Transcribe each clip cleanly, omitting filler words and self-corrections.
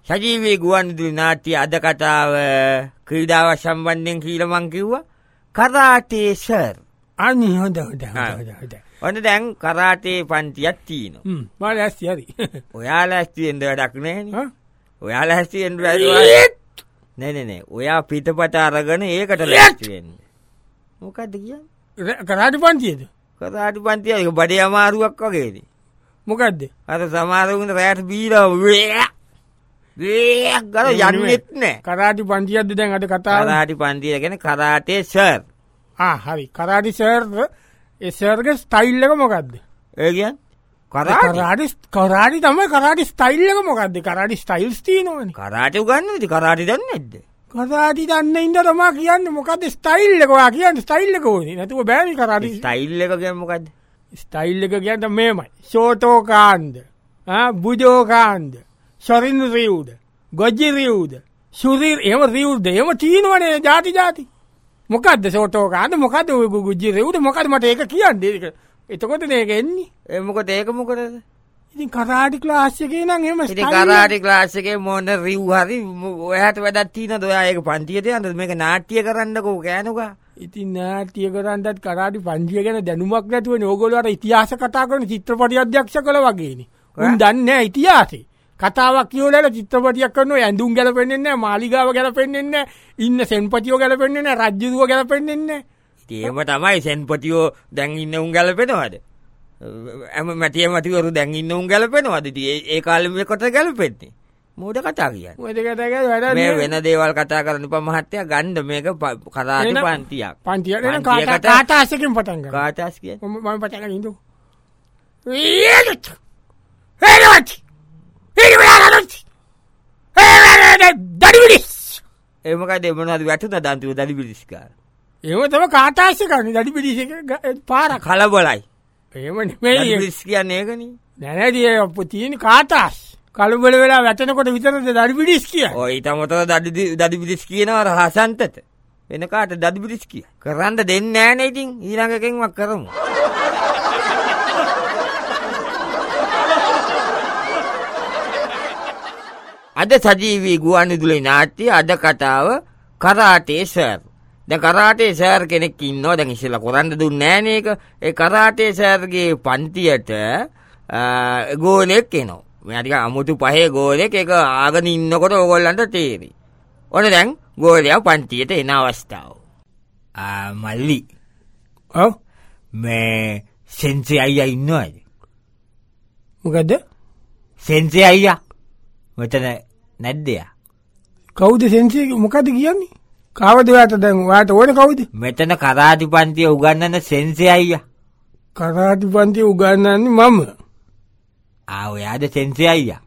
සජීවී ගුවන්විදුලි නාට්‍ය අද කතාව ක්‍රීඩාව සම්බන්ධයෙන් කියලා මං කිව්වා කරාටේ සර්. අනේ හොඳ. ඔන්න දැන් කරාටේ පන්තියක් තියෙනවා. මම ලෑස්ති හරි. ඔයාලා ලෑස්ති වෙන්න වැඩක් නැහැනේ. ඔයාලා ලෑස්ති වෙන්න වැඩක් නෑ. ඔයා පිටපත අරගෙන ඒකට ලෑස්ති වෙන්න. මොකද්ද කියන්නේ? කරාටි පන්තියද? කරාටි පන්තිය ඒක බඩේ අමාරුවක් වගේනේ. මොකද්ද? අර සමහරුන් රැට බීලා ගල යන්නෙත් නෑ. කරාටි පන්තියක්ද දැන් අද කතාව? කරාටි පන්තිය කියන්නේ කරාටේ සර්. හරි. කරාටි සර් ඒ සර්ගේ ස්ටයිල් එක මොකද්ද? ඒ කියන්නේ කරාටි තමයි කරාටි ස්ටයිල් එක මොකද්ද? කරාටි ස්ටයිල්ස් තියෙනවනේ. කරාටි උගන්වන්නේ කරාටි දන්නේ නැද්ද? කරාටි දන්නේ ඉඳ තමයි කියන්නේ මොකද්ද ස්ටයිල් එක? ඔයා කියන්නේ ස්ටයිල් එක ඕනේ. නැතුව බෑනේ කරාටි. ස්ටයිල් එක කියන්නේ මොකද්ද? ස්ටයිල් එක කියන්නේ මේමයි. ෂෝටෝ කාන්ද. බුජෝ කාන්ද. ශරින් රියුද. ගොජි රියුද. සුරිර් එහෙම රියුද. එහෙම තියෙනවනේ ಜಾති. මොකද්ද ෂෝටෝ කාන්ද? මොකද්ද ගොජි රියුද? මොකද්ද මට ඒක කියන්නේ? එතකොට මේක එන්නේ. මොකද ඒක මොකටද? ඉතින් කරාටි ක්ලාස් එකේ නම් එහෙම ඉතින් කරාටි ක්ලාස් එකේ මොන රිව් හරි ඔයාට වැඩක් තියෙනවද? ඔයා ඒක පන්තියට යන්නද? මේක නාට්‍ය කරන්නකෝ කෑනුකා. ඉතින් නාට්‍ය කරන්නත් කරාටි පන්තිය ගැන දැනුමක් නැතුවනේ ඕගොල්ලෝ අර ඉතිහාස කතා කරන චිත්‍රපටි අධ්‍යක්ෂ කළ වගේනේ. උන් දන්නේ නැහැ ඉතිහාසෙ. කතාවක් කියවලා චිත්‍රපටියක් කරනවා ඇඳුම් ගැලපෙන්නේ නැහැ, මාලිගාව ගැලපෙන්නේ නැහැ, ඉන්න සෙන්පතියෝ ගැලපෙන්නේ නැහැ, රජ්ජුරුව ගැලපෙන්නේ නැහැ. ඉතින් එහෙම තමයි සෙන්පතියෝ දැන් ඉන්න උන් ගැලපෙනවද? මැතිවරු දැන් ඉන්න උන් ගැලපෙනවද? ඉතින් ඒ කාලෙම කොට ගැලපෙන්නේ. මොකද කතා කියන්නේ? මේ වෙන දේවල් කතා කරන්න එපා මහත්තයා. ගන්න මේක කරාටි පන්තියක්. පන්තියක් නේ කාටාස්කින් පටන් ගන්න. කාටාස් කියන්නේ මම පටන් ගන්න ඉඳු. ඒ මොකද මොනවද වැටුණා දන්තුව දඩිබිලිස් කාර. එහෙම තමයි කාටාස් එකනේ දඩිබිලිස් එක පාර කලබලයි. එහෙම නෙමෙයි. දඩිබිලිස් කියන්නේ ඒකනේ. නෑ තියෙන කාටාස්. කලබල වෙලා වැටෙනකොට විතරද දඩිබිලිස් කියන්නේ. ඔය ඊටමතර දඩිබිලිස් කියනවා රහසන්තට. වෙන කාට දඩිබිලිස් කිය. කරන්න දෙන්නේ නෑනේ ඉතින් ඊළඟ එකෙන්වත් කරමු. අද සජීවී ගුවන්විදුලි නාට්‍ය අද කතාව කරාටේ සර්. දැන් කරාටේ සර් කෙනෙක් ඉන්නවා. දැන් ඉස්සෙල්ලා කරන්න දුන්නේ නෑනේ ඒක. ඒ කරාටේ සර්ගේ පන්තියට ගෝලෙක් එනවා. මෙයා ටික අමුතු පහේ ගෝලෙක්. ඒක ආගෙන ඉන්නකොට ඕගොල්ලන්ට තේරෙයි. ඔන්න දැන් ගෝලයා පන්තියට එන අවස්ථාව. මල්ලි. ඔව්. මේ සෙන්සෙ අයියා ඉන්නවද? මොකද? සෙන්සෙ අයියා. මෙතන නැද්ද යා? කවුද සෙන්සෙ? මොකද කියන්නේ? කාවද ඔයාට දැන් ඔයාට ඕනේ කවුද? මෙතන කරාටි පන්තිය උගන්වන සෙන්සෙ අයියා. කරාටි පන්තිය උගන්වන්නේ මම. ඔයාද සෙන්සෙ අයියා?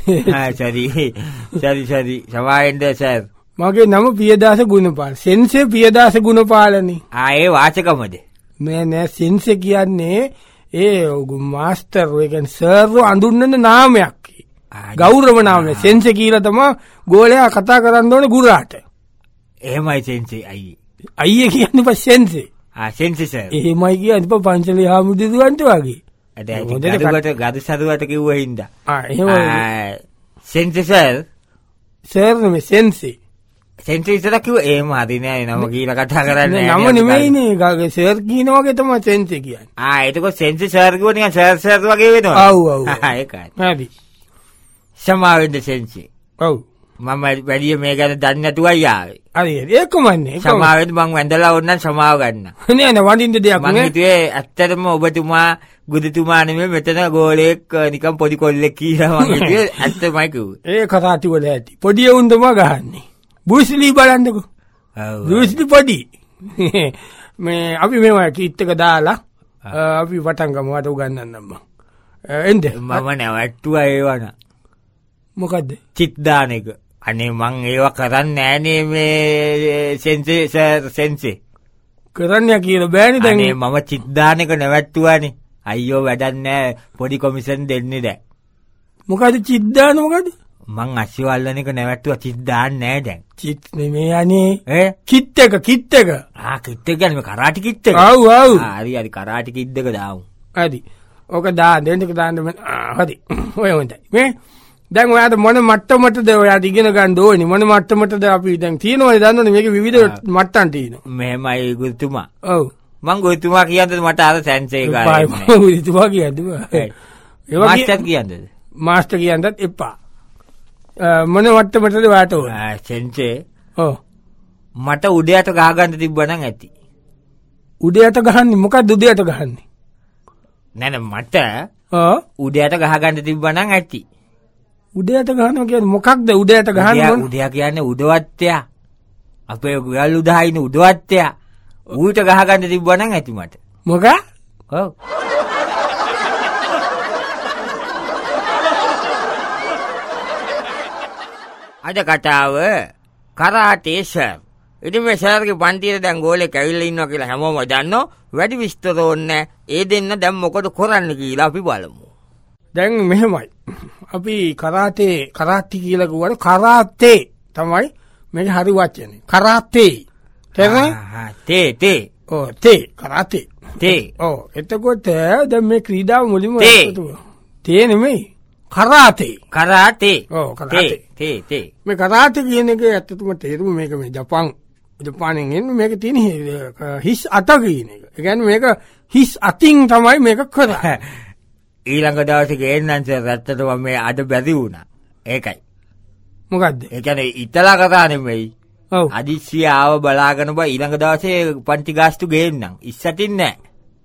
සරි. සමාවෙන්ද සර්? මගේ නම පියදාස ගුණපාල. සෙන්සෙ පියදාස ගුණපාලනේ. ඒ වාචකමද? නෑ සෙන්සෙ කියන්නේ ඒ මාස්ටර් ඒ කියන්නේ සර්ව අඳුන්නන නාමයක්. ගෞරව නාමය. සෙන්සෙ කියලා තමයි ගෝලයා කතා කරන්න ඕනේ ගුරාට. එහෙමයි සෙන්සෙ අයියේ. අයියේ කියන්නේ පස් සෙන්සෙ. සෙන්සෙ සර්. එහෙමයි කියන්නේ පන්සලේ හාමුදුරුවන්ට වගේ. ගද සරුවට කිව්ව හින්දා. එහෙමයි. සෙන්සෙ සර්. සර් නෙමෙයි සෙන්සෙ. සෙන්සෙ ඉස්සර කිව්ව එහෙම හරි නෑ නම කියලා කතා කරන්නේ නෑ. නම නෙමෙයිනේ. ගාගේ සර් කියන වගේ තමයි සෙන්සෙ කියන්නේ. එතකොට සෙන්සෙ සර් කිව්ව නිකන් සර් වගේ වෙනවා. ඔව්. ඒකයි. හරි. සමාවෙන්ද සෙන්සෙ. ඔව්. මම වැඩි මේ ගැන දන්නේ නැතුවයි ආවේ. හරි ඒකමන්නේ. සමාවෙන්ද මං වැඳලා ඕනනම් සමාව ගන්න. නෑ වඳින්න දෙයක් නෑ. මං හිතුවේ ඇත්තටම ඔබතුමා ගුරුතුමා නෙමෙයි මෙතන ගෝලෙක් නිකන් පොඩි කොල්ලෙක් කියලා මං හිතුවේ ඇත්තමයි කිව්වේ. ඒ කරාටි වල ඇති. පොඩි උන් තමයි ගහන්නේ. බුස්ලි බලන්නකෝ. ඔව්. බුස්ලි පොඩි. මේ අපි මේවා කීට් එක දාලා අපි වටන් ගමු අත උගන්නන්නම් මං. එන්න. මම නැවැට්ටුවා ඒවන. මොකද්ද? චිත් දාන එක. අනේ මං ඒවා කරන්නේ නෑනේ මේ සෙන්සෙ සර් සෙන්සෙ. කරන්න කියලා බෑනේ දැන්. අනේ මම චිත් දාන එක නැවැට්ටුවානේ. අයියෝ වැඩක් නෑ පොඩි කොමිෂන් දෙන්නේ දැන්. මොකද චිත් දාන මොකද? මං අසිවල්ලන එක නැවැට්ටුවා චිත් දාන්නේ නෑ දැන්. චිත් නෙමෙයි අනේ. කිට් එක. කිට් එක කියන්නේ කරාටි කිට් එක. ඔව්. හරි කරාටි කිට් එක දාමු. හරි. ඕක දාන්න දෙන්නක දාන්න හරි. ඔය හොඳයි. මේ දැන් ඔයාට මොන මට්ටමටද ඔයාට ඉගෙන ගන්න ඕනේ? මොන මට්ටමටද අපි දැන් තියෙනවද දන්නවනේ මේක විවිධ මට්ටම් තියෙනවා. මෙහෙමයි ගුරුතුමා. ඔව්. මං ගුරුතුමා කියන්නද මට අර සෙන්සේ ගානේ. ගුරුතුමා කියන්නද? මාස්ටර් කියන්නද? මාස්ටර් කියන්නත් එපා. මොන මට්ටමටද ඔයාට ඕනේ? සෙන්සේ. ඔව්. මට උඩයට ගහ ගන්න තිබ්බනම් ඇති. උඩයට ගහන්නේ මොකක්ද උඩයට ගහන්නේ? නෑ මට උඩයට ගහ ගන්න තිබ්බනම් ඇති. උඩයට ගහනවා කියන්නේ මොකක්ද උඩයට ගහන්නේ? උඩය කියන්නේ උඩවත්තයා. අපේ ගල් උඩහින උඩවත්තයා. ඌට ගහ ගන්න තිබ්බනම් ඇති මට. මොකක්? ඔව්. අද කතාව කරාටේ සර්. ඉතින් මේ සර්ගේ පන්තියේ දැන් ගෝලෙක් ඇවිල්ලා ඉන්නවා කියලා හැමෝම දන්නෝ. වැඩි විස්තර ඕනේ. ඒ දෙන්න දැන් මොකද කරන්න කියලා අපි බලමු. දැන් මෙහෙමයි. අපි කරාටි කියලා කිව්වට කරාටේ තමයි මේක හරි වචනේ. කරාටේ. තේරෙනවද? තේ. ඔව් තේ කරාටේ. තේ. ඔව් එතකොට දැන් මේ ක්‍රීඩාව මුලින්ම තේ නෙමෙයි. කරාටේ. ඔව් කරාටේ. තේ. මේ කරාටේ කියන එක ඇත්තටම තේරුම මේක මේ ජපානෙන් එන්නේ මේක තියෙන හිස් අත කියන එක. ඒ කියන්නේ මේක හිස් අතින් තමයි මේක කරන්නේ. ඊළඟ දවසේ ගේන්නන් සර් ඇත්තටම මේ අද බැරි වුණා. ඒකයි. මොකද්ද? ඒ කියන්නේ ඉතලා කතා නෙමෙයි. ඔව්. අදිස්සිය ආව බලාගෙන බා ඊළඟ දවසේ පන්ති ගාස්තු ගේන්නම්. ඉස්සටින් නෑ.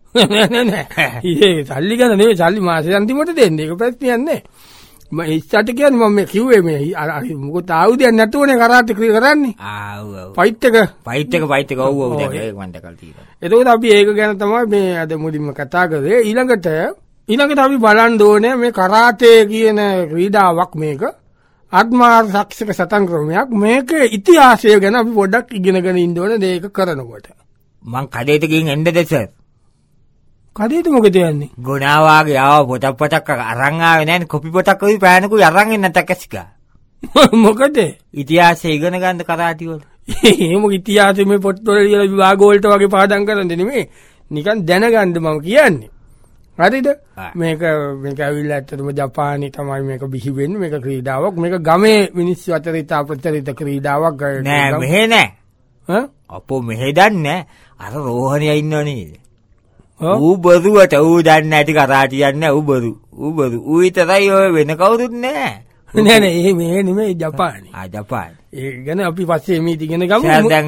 නෑ. ඊයේ සල්ලි ගන්න නෙවෙයි සල්ලි මාසේ අන්තිමට දෙන්නේ. ඒක ප්‍රශ්නයක් නෑ. මම ඉස්සට කියන්නේ මම කිව්වේ මේ මොකද ආයුධයක් නැතුවනේ කරාටි කරන්නේ. ආව්. ෆයිට් එක ඔව් දැන් ඒක මන් දැකලා තියෙනවා. එතකොට අපි ඒක ගැන තමයි මේ අද මුලින්ම කතා කරේ. ඊළඟට අපි බලන්න ඕනේ මේ කරාටේ කියන ක්‍රීඩාවක් මේක ආත්මාර්ථක සටන් ක්‍රමයක්. මේක ඉතිහාසය ගැන අපි පොඩ්ඩක් ඉගෙනගෙන ඉන්න ඕනේ මේක කරනකොට. මං කඩේට ගිහින් එන්නද සර්? කඩේට මොකද යන්නේ? ගුණාවාගේ ආව පොතක් අරන් ආවේ නෑනේ කොපි පොතක් ඔයි පෑනකුයි අරන් එන්න තකස්කා. මොකද? ඉතිහාසය ඉගෙන ගන්න කරාටි වල. එහෙම ඉතිහාසෙ මේ පොත්වල ලියලා විභාග වලට වගේ පාඩම් කරන්නේ නෙමෙයි. නිකන් දැනගන්න මම කියන්නේ. හරිද? මේක ඇවිල්ලා ඇත්තටම ජපානයේ තමයි මේක බිහි වෙන්නේ. මේක ක්‍රීඩාවක්. මේක ගමේ මිනිස්සු අතර ඉතා ප්‍රචලිත ක්‍රීඩාවක්. නෑ මෙහෙ නෑ. අපෝ මෙහෙ දන්නේ අර රෝහණියා ඉන්නව නේද? ඌ බරුවට ඌ දන්නේ නැති කරාටි යන්නේ ඌ බරු. ඌ විතරයි ඔය වෙන කවුරුත් නෑ. නෑ මේ නෙමෙයි ජපානයේ. ජපාන. ඒ ගැන අපි පස්සේ මේ ඉගෙන ගමු. දැන්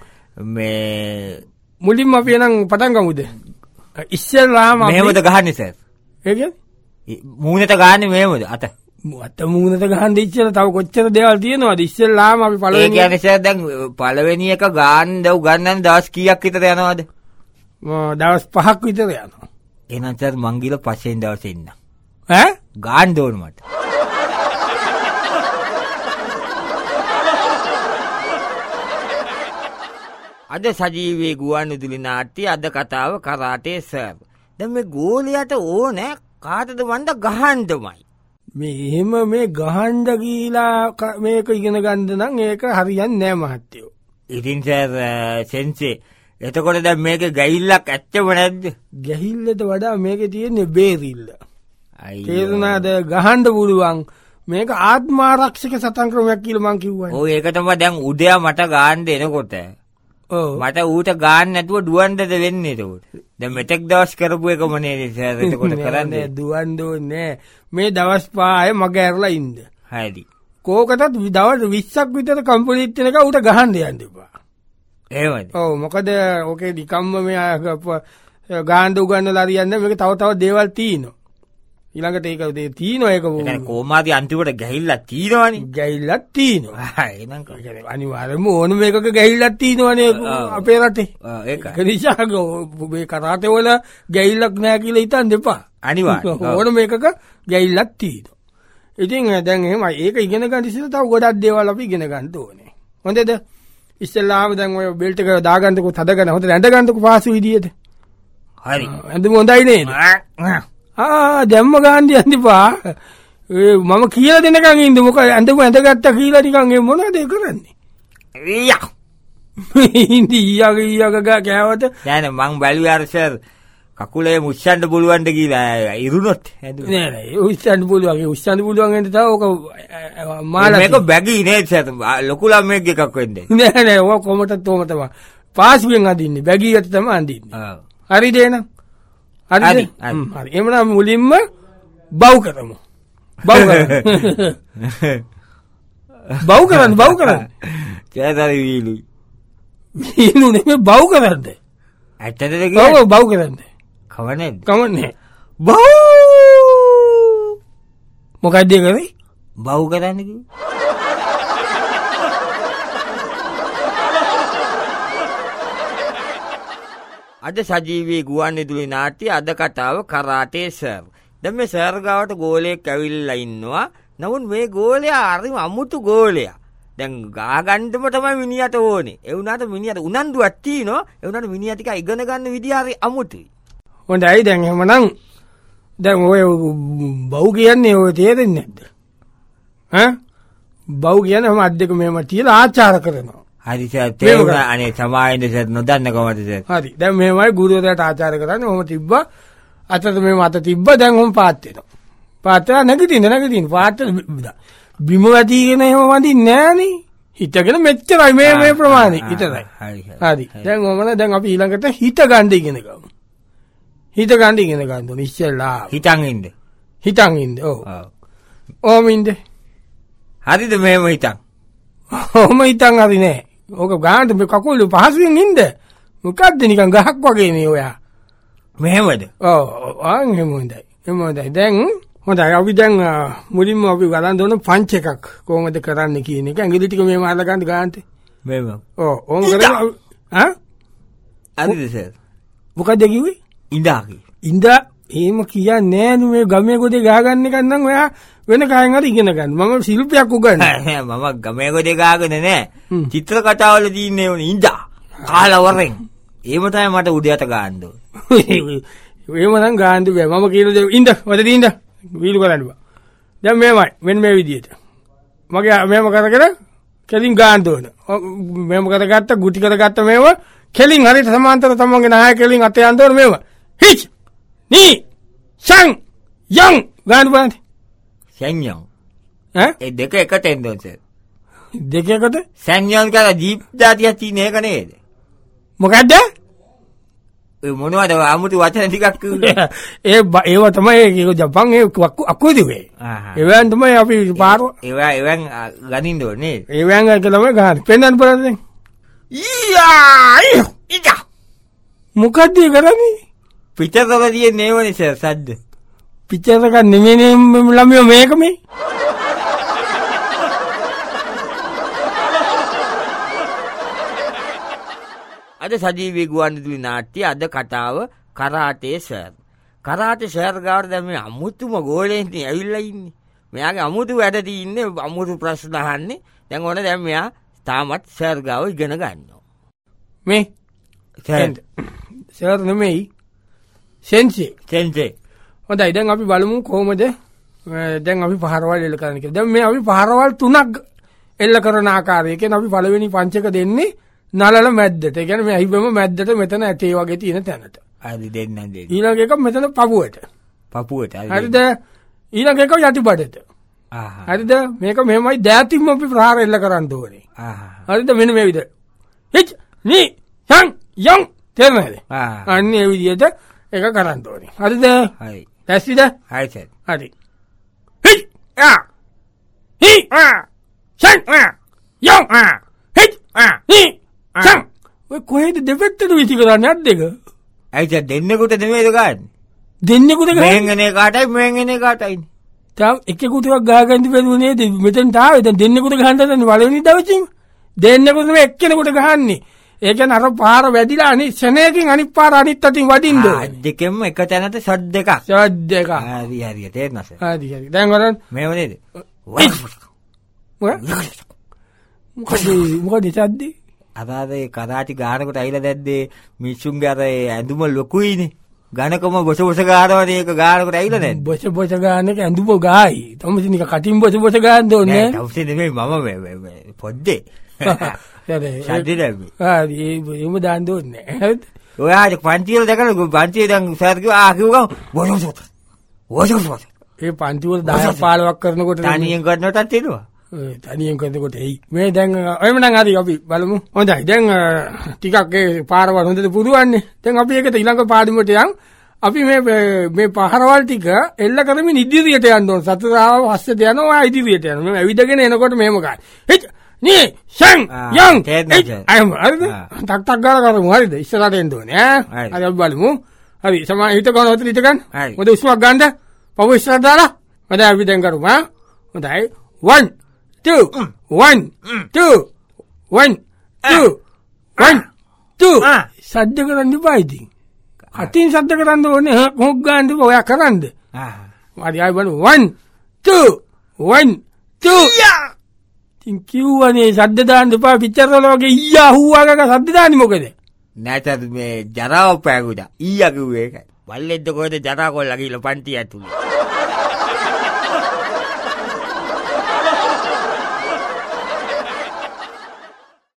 මේ මුලින්ම අපි එනම් පටන් ගමුද? ඉස්සෙල්ලාම මෙහෙමද ගහන්නේ සර්? ඒ කියන්නේ මූණට ගහන්නේ මෙහෙමද අත? මූණට ගහන්න ඉස්සෙල්ලා තව කොච්චර දේවල් තියෙනවද? ඉස්සෙල්ලාම අපි පළවෙනි ඒ කියන්නේ සර් දැන් පළවෙනි එක ගන්න උගන්නන්න දවස් කීයක් විතර යනවද? දවස් 5ක් විතර යනවා. එහෙනම් සර් මං ගිහලා පස්වෙනි දවසේ ඉන්න. ඈ? ගන්න ඕන මට. අද සජීවී ගුවන්විදුලි නාට්‍ය අද කතාව කරාටේ සර්. දැන් මේ ගෝලියට ඕනේ කාටද වන්ද ගහන්නමයි. එහෙම මේ ගහන්න ගිහිලා මේක ඉගෙන ගන්න නම් ඒක හරියන්නේ නෑ මහත්තයෝ. ඉතින් සර් සෙන්සේ එතකොට දැන් මේක ගැහිල්ලක් ඇත්තම නැද්ද? ගැහිල්ලට වඩා මේකේ තියෙන්නේ බේරිල්ල. තේරුණාද? ගහන්න පුළුවන්. මේක ආත්මාරක්ෂක සටන් ක්‍රමයක් කියලා මං කිව්වා. ඔව් ඒක තමයි දැන් උදයා මට ගාන්න එනකොට. ඔව් මට ඌට ගාන්න නැතුව දුවන්නද වෙන්නේ එතකොට. දැන් මෙතෙක් දවස් කරපු එකම නේද සර් එතකොට කරන්නේ. දුවන්න ඕනේ. මේ දවස් 5 මග ඇරලා ඉන්න. හරි. කෝකටත් දවස් 20ක් විතර කම්ප්ලීට් වෙනක ඌට ගහන්න යන්න එපා. එහෙමද? ඔව් මොකද ඕකේ නිකම්ම මේ ගාන්න උගන්නලා හරියන්නේ මේක තව දේවල් තියෙනවා. ඊළඟට ඒක තියෙනවා ඒක කොහොමද අන්තිමට ගැහිල්ලක් තියෙනවනේ. ගැහිල්ලක් තියෙනවා. එහෙනම් අනිවාර්යයෙන්ම ඕන මේකක ගැහිල්ලක් තියෙනවනේ අපේ රටේ. ඒකයි. ඒ නිසා මේ කරාටේ වල ගැහිල්ලක් නැහැ කියලා හිතන්න එපා. අනිවාර්යයෙන්. ඕන මේකක ගැහිල්ලක් තියෙනවා. ඉතින් දැන් එහෙමයි ඒක ඉගෙන ගන්න ඉස්සෙල්ලා තව ගොඩක් දේවල් අපි ඉගෙන ගන්න ඕනේ. හොඳද? ඉස්සෙල්ලාම දැන් ඔය බෙල්ට් එක දාගන්නකො තදගෙන හොඳට ඇඳ ගන්නකො පාසු විදියට. හරි. ඇඳුම හොඳයි නේද? දැම්ම ගාන්දි යන්නපා. මම කියලා දෙනකන් ඉන්න මොකද ඇඳුම ඇඳගත්තා කියලා නිකන් ඒ මොනවද කරන්නේ? ඊයා. ඉන්දියාගේ කෑවට දැන් මං බැලුවේ අර සර් කකුලේ මුස්සන්න පුළුවන්ද කියලා ඉරුණොත් නෑ නෑ උස්සන්න පුළුවන් උස්සන්න පුළුවන් වෙන තව ඕක මාලා මේක බැගී නේද සර් ලොකු ළමයෙක්ගේ එකක් වෙන්නේ නෑ නෑ ඕක කොමටත් තෝම තමයි පාස්ුවෙන් අදින්නේ බැගී යට තමයි අදින්නේ හරිද එහෙනම් හරි එහෙනම් මුලින්ම බව් කරමු බව් කරන්න චේතර වීලු නෙමෙයි බව් කරන්න ඇත්තටද ඔව් බව් කරන්න කමන්නේ බව් මොකක්ද කරේ බව් කරන්න කිව්වේ අද සජීවී ගුවන්විදුලි නාට්‍ය අද කතාව කරාටේ සර්. දැන් මේ සර් ගාවට ගෝලයෙක් ඇවිල්ලා ඉන්නවා. නමුත් මේ ගෝලයා හරිම අමුතු ගෝලයා. දැන් ගාගන්නම තමයි මිනිහට ඕනේ. ඒ වුණාට මිනිහට උනන්දුවක් තියෙනවා. ඒ වුණාට මිනිහා ටික ඉගෙන ගන්න විදිය හරි අමුතුයි. හොඳයි දැන් එහෙමනම් දැන් ඔය බව් කියන්නේ ඔය තේරෙන්නේ නැද්ද? ඈ බව් කියන්නේ මම අද්දක මෙහෙම තියලා ආචාර කරනවා. හරි සර් තේරුණා අනේ සමායෙන්ද සර් නොදන්න කොහමද සර්? හරි දැන් මෙහෙමයි ගුරුවරයාට ආචාර කරන්නේ. ඔහොම තිබ්බා අතට මෙහෙම අත තිබ්බා දැන් ඔහොම පාත් වෙනවා. පාත් වෙලා නැගිටින්න පාත් බිම වැටිගෙන එහෙම වදින්නේ නෑනේ. හිතගෙන මෙච්චරයි මේ ප්‍රමාණය විතරයි. හරි. දැන් ඔමන දැන් අපි ඊළඟට හිත ගන්න ඉගෙන ගමු. හිත ගන්න ඉගෙන ගන්න ඕනේ ඉස්සෙල්ලා. හිතන් ඉන්න. ඔව්. ඕම ඉන්න. හරිද මෙහෙම හිතන්? ඕම හිතන් හරි නෑ. ඕක ගානට මේ කකුල් පහසුවෙන් ඉන්න. මොකද්ද නිකන් ගහක් වගේ නේ ඔයා. මෙහෙමද? ඔව්. එහෙම හොඳයි. දැන් හොඳයි අපි දැන් මුලින්ම අපි ගලන් දොන පංච එකක් කොහොමද කරන්න කියන එක ඇඟිලි ටික මෙහෙම අල්ල ගන්න ගානට මෙහෙම ඔව් ඕම කරලා හරිද සර් මොකද කිව්වේ ඉඳා එහෙම කියන්නේ නෑ මේ ගමේ ගොඩේ ගහගන්න එක නම් ඔයා වෙන කායෙන් හරි ඉගෙන ගන්න මම ශිල්පයක් උගන්වනවා මම ගමේ ගොඩේ ගහගෙන නෑ චිත්‍ර කතාවල තියෙන්නේ ඕනේ ඉඳා කාලා වරෙන් එහෙම තමයි මට උදයට ගන්න ඕනේ එහෙම නම් ගන්න බෑ මම කියන දේ ඉඳ වලදී ඉඳ වීලු කරන්න බා. දැන් මෙන්න මේ විදියට. මගේ මෙහෙම කරගෙන කෙලින් ගන්න ඕන. මෙහෙම කරගත්ත ගුටි කරගත්ත මේව කෙලින් හරියට සමාන්තර තමන්ගේ නාය කෙලින් අත යන්න ඕන මේව. හිච්! නී! සං! යං! ගන්න බලන්න. සංයම්. ඈ? ඒ දෙක එකට එන්න ඕන සර්. දෙක එකට? සංයම් කියලා ජීප් දාතියක් තියෙන එක නේද? මොකද්ද? ඒ මොනවද 아무තු වචන ටිකක් කිව්වේ ඒව තමයි ඒක ජපන් ඒ අකුදුවේ ඒවෙන් තමයි අපි පාර ඒවෙන් ගනින්න ඕනේ ඒවෙන් එක තමයි ගන්න පෙන්නන්න බලන්න ඊයා මොකද්ද කරන්නේ පිටතව තියෙන්නේ නේවනේ සර් සද්ද පිටතක නෙමෙයි ළමයෝ මේක මේ අද සජීවී ගුවන්විදුලි නාට්‍ය අද කතාව කරාටේ සර්. කරාටේ සර් ගාවට දැන් මේ අමුතුම ගෝලෙන් ඇවිල්ලා ඉන්නේ. මෙයාගේ අමුතු වැඩ තියෙන්නේ අමුතු ප්‍රශ්න අහන්නේ. දැන් ඕන දැන් මෙයා තාමත් සර් ගාව ඉගෙන ගන්නවා. මේ සර් නෙමෙයි සෙන්සේ. හොඳයි දැන් අපි බලමු කොහොමද දැන් අපි පහරවල් එල්ල කරන්න කියලා. දැන් මේ අපි පහරවල් 3ක් එල්ල කරන ආකාරය. කියන්නේ අපි පළවෙනි පංචක දෙන්නේ නලල මැද්දට. ඒ කියන්නේ මේ අහිබම මැද්දට මෙතන ඇටේ වගේ තියෙන තැනට. හරි දෙන්න. ඊළඟ එක මෙතන පපුවට. හරිද? ඊළඟ එක යටිපඩට. හරිද? මේක මෙහෙමයි දෑතින්ම අපි ප්‍රහාර එල්ල කරන්න ඕනේ. හරිද? මෙන්න මේ විදිහට. හිච්! නී! යං! යං! තේරෙනවද? අන්න ඒ විදිහට ඒක කරන්න ඕනේ. හරිද? හරි. දැස්සිද? හරි සර්. හරි. හිච්! ආ! හි! ආ! ෂන්! ආ! යං! ආ! හිච්! ආ! හි! සං! ඔය කොහෙද දෙපැත්තට විසි කරන්නේ අත් දෙක? ඇයි දෙන්නෙකුට නෙමෙයිද ගන්න? දෙන්නෙකුට ගන්න. මෙහෙන් එන කාටයි මෙහෙන් එන කාටයි. තාම එකෙකුට ගහගන්න බැරුව නේද? මෙතෙන් තාවේ දැන් දෙන්නෙකුට ගහන්න දැන් වලවෙනි දවසින් දෙන්නෙකුට නෙමෙයි එක්කෙනෙකුට ගහන්නේ. ඒ කියන්නේ අර පාර වැදිලා අනිත් ශනේකින් අනිත් පාර අනිත් අතින් වදින්න ඕනේ. දෙකෙන්ම එක තැනට ෂොට් දෙකක්. හරි තේරෙනවද? හරි. දැන් වරන් මේව නේද? මොකද සද්දේ? අර කරාටි ගානකට ඇවිල්ලා දැද්දේ මිනිස්සුන්ගේ අර ඇඳුම ලොකුයිනේ. ගණකම බොස ගානවනේ ඒක ගානකට ඇවිල්ලා නැද්ද? බොස ගානක ඇඳුම ගායි. තමයි නික කටින් බොස ගාන්න ඕනේ. නෑ තවසේ නෙමෙයි මම පොද්දේ. හරි. එහෙම දාන්න ඕනේ. හරිද? ඔයාට පන්තිවල දැකලා පන්තියේ දැන් සර් කිව්වා කිව්වම බොසොසොත. බොසොසොත. ඒ පන්තිවල 10ක් 15ක් කරනකොට තනියෙන් කරනටත් එනවා. තනියෙන් කරනකොට එයි. මේ දැන් එහෙම නම් හරි අපි බලමු. හොඳයි. දැන් ටිකක් ඒ පාරවල් හොඳට පුරුවන්නේ. දැන් අපි ඒකට ඊළඟ පාඩමට යන්. අපි මේ පාරවල් ටික එල්ල කරමින් ඉදිරියට යන්න ඕන. සතරාව පස්සට යනවා ඉදිරියට යනවා. මේ ඇවිදගෙන එනකොට මෙහෙම ගන්න. හිට නී සං යන් අයම හරිද? ටක් ටක් ගාලා කරමු. හරිද? ඉස්සරහට එන්න ඕනේ ඈ. හරි අපි බලමු. හරි. සමා හිට ගන්න හොතට හිට ගන්න. මොකද උස්මක් ගන්නද? පව ඉස්සරහට දාලා. හොඳයි අපි දැන් කරමු ආ. හොඳයි. 1 2 1 2 1 2 1 2 සද්ද කරන්න එපා ඉතින්. අතින් සද්ද කරන්න ඕනේ මොක් ගන්නද ඔයා කරන්නද? හරි ආයි බලමු 1 2 1 2 ඉතින් කිව්වනේ සද්ද දාන්න එපා පිච්චර වල වගේ ඊයා හුවාගක සද්ද දාන්නේ මොකද? නැතත් මේ ජරාව පෑගුදා ඊයා කිව්වේ ඒකයි. බල්ලෙද්ද කොහෙද ජරා කොල්ලා ගිහලා පන්ති ඇතුලේ.